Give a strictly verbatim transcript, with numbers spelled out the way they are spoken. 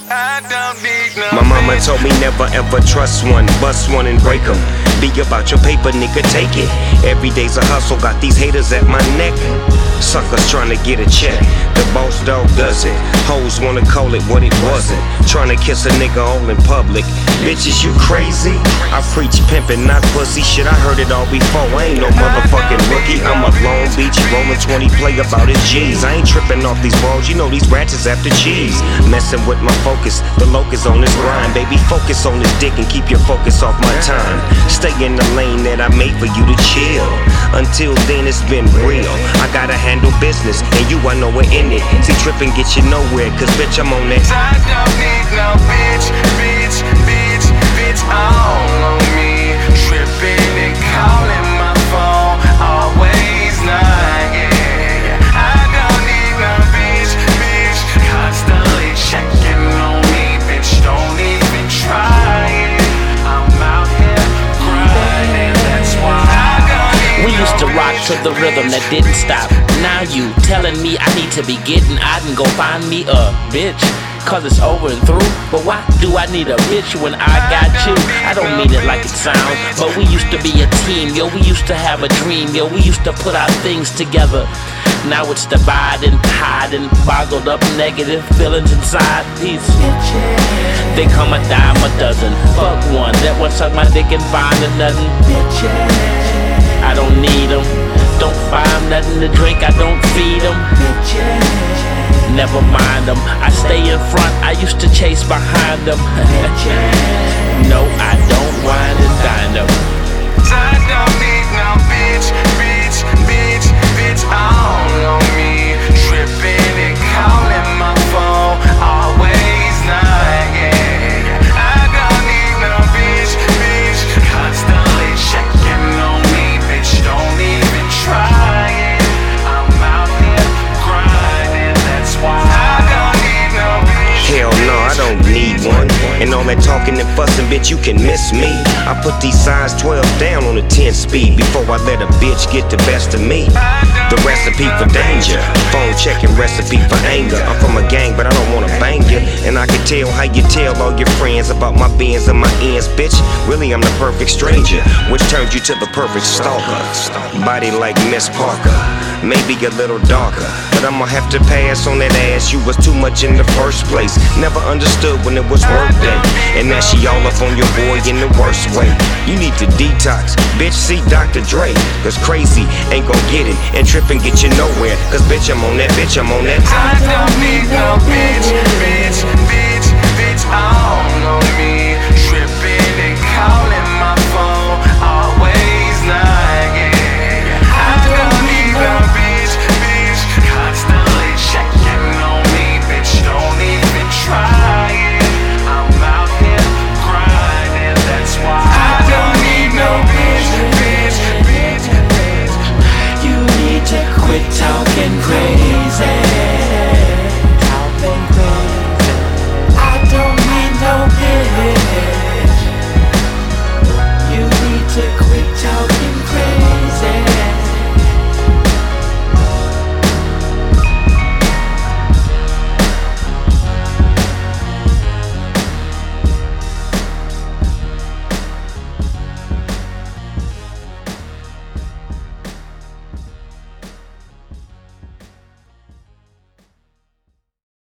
I don't need no My mama bitch. told me never ever trust one, bust one and break 'em. Be about your paper, nigga, take it. Every day's a hustle, got these haters at my neck. Suckers trying to get a check, the boss dog does it. Hoes wanna call it what it wasn't. Trying to kiss a nigga all in public. Bitches, you crazy? I preach pimpin', not pussy. Shit, I heard it all before. I ain't no motherfucking rookie. I'm a Long Beach rollin' twenty play about his G's. I ain't trippin' off these balls, you know these rats is after cheese. Messin' with my focus, the locus on this grind. Baby, focus on this dick and keep your focus off my time. Stay in the lane that I made for you to chill. Until then, it's been real. I gotta handle business, and you, I know we're in it. See, trippin' get you nowhere, cause bitch, I'm on that. I don't need no bitch, bitch, bitch, bitch all on me. Trippin' and calling my phone, always nagging. I don't need no bitch, bitch, constantly checking on me. Bitch, don't even try it. I'm out here grinding, that's why I don't need We used to no rock bitch, to the rhythm that didn't stop. Now you telling me I need to be getting out and go find me a bitch, cause it's over and through. But why do I need a bitch when I got you? I don't mean it like it sounds, but we used to be a team, yo. We used to have a dream, yo. We used to put our things together. Now it's dividing, hiding, boggled up negative feelings inside these bitches. They come a dime a dozen. Fuck one that won't suck my dick and find a nothing. Bitches. I don't need them. Don't buy them nothing to drink, I don't feed them. Bitches. Never mind them. I stay in front, I used to chase behind them. No, I don't whine and dine them. I don't need no bitch, bitch, bitch, bitch all on me. Trippin' and calling my phone, always nagging. I don't need no bitch, bitch, constantly checking on me. Bitch, don't even try it. I'm out here grinding, that's why I don't need no bitch. Hell no, I don't need one. And all that talking and fussing, bitch, you can miss me. I put these size twelve down on a ten speed before I let a bitch get the best of me. The recipe for danger, phone checking recipe for anger. I'm from a gang, but I don't wanna bang you. And I can tell how you tell all your friends about my bins and my ends, bitch. Really, I'm the perfect stranger, which turned you to the perfect stalker. Body like Miss Parker, maybe a little darker, but I'ma have to pass on that ass. You was too much in the first place. Never understood when it was worth it. And now she all up on your boy in the worst way. You need to detox, bitch, see Doctor Dre. Cause crazy ain't gon' get it, and trippin' get you nowhere. Cause bitch, I'm on that, bitch, I'm on that. I don't need no bitch,